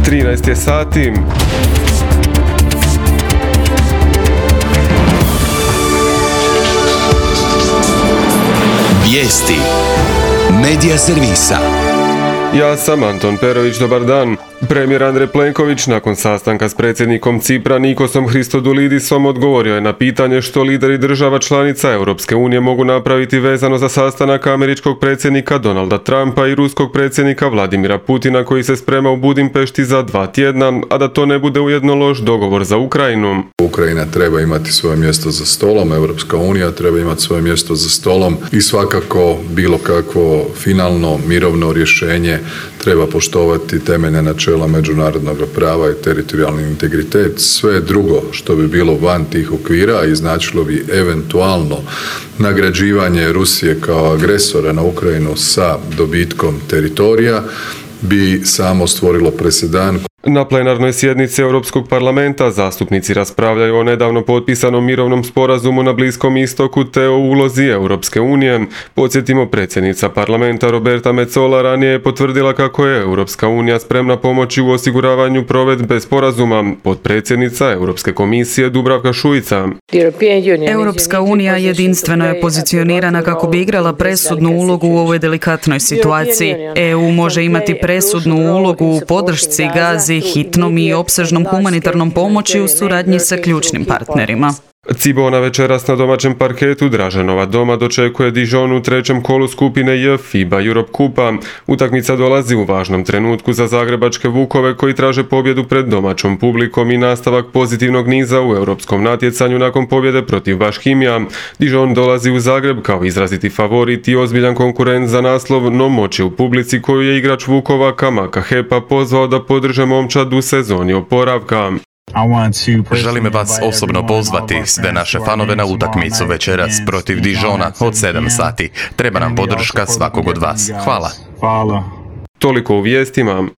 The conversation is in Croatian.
13 je sati. Vijesti Medija servisa. Ja sam Anton Perović, dobar dan. Premijer Andrej Plenković nakon sastanka s predsjednikom Cipra Nikosom Christodoulidisom odgovorio je na pitanje što lideri država članica Europske unije mogu napraviti vezano za sastanak američkog predsjednika Donalda Trumpa i ruskog predsjednika Vladimira Putina koji se sprema u Budimpešti za 2 tjedna, a da to ne bude ujedno loš dogovor za Ukrajinu. Ukrajina treba imati svoje mjesto za stolom, Europska unija treba imati svoje mjesto za stolom i svakako bilo kakvo finalno mirovno rješenje treba poštovati temeljne načela međunarodnog prava i teritorijalni integritet. Sve drugo što bi bilo van tih okvira i značilo bi eventualno nagrađivanje Rusije kao agresora na Ukrajinu sa dobitkom teritorija bi samo stvorilo presedan. Na plenarnoj sjednici Europskog parlamenta zastupnici raspravljaju o nedavno potpisanom mirovnom sporazumu na Bliskom istoku te o ulozi Europske unije. Podsjetimo, predsjednica parlamenta Roberta Metsola ranije je potvrdila kako je Europska unija spremna pomoći u osiguravanju provedbe sporazuma. Potpredsjednica Europske komisije Dubravka Šuica. Europska unija jedinstveno je pozicionirana kako bi igrala presudnu ulogu u ovoj delikatnoj situaciji. EU može imati presudnu ulogu u podršci Gazi, hitnom i opsežnom humanitarnom pomoći u suradnji sa ključnim partnerima. Cibona večeras na domaćem parketu Draženova doma dočekuje Dijon u trećem kolu skupine J FIBA Europe Kupa. Utakmica dolazi u važnom trenutku za zagrebačke Vukove koji traže pobjedu pred domaćom publikom i nastavak pozitivnog niza u europskom natjecanju nakon pobjede protiv Baškimija. Dijon dolazi u Zagreb kao izraziti favorit i ozbiljan konkurent za naslov, no moći u publici koju je igrač Vukova Kamaka Hepa pozvao da podrže momčad u sezoni oporavka. Želim vas osobno pozvati, sve naše fanove, na utakmicu večeras protiv Dijona od 7 sati. Treba nam podrška svakog od vas. Hvala. Toliko u vijestima.